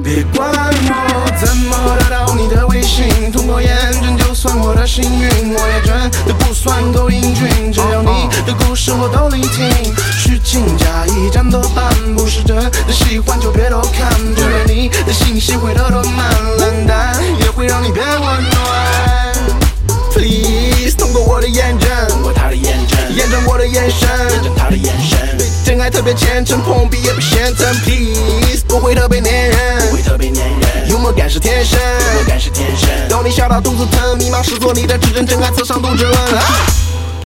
别管我怎么得到你的微信，通过验证就算我的幸运，我也真的不算够英俊，只要你的故事我都聆听，虚情假意占多半，不是真的喜欢就别多看，就连你的信息回得多慢，冷淡也会让你变温暖。Please 通过我的验证，通过他的验证，验证我的眼神，验证他的眼神，对真爱特别虔诚，碰壁也不嫌真。Please 不会特别粘人，不会特别粘人，幽默感是天生，幽默感是天生。逗你笑到肚子疼，迷茫是做你的指针，真爱刺伤肚子纹。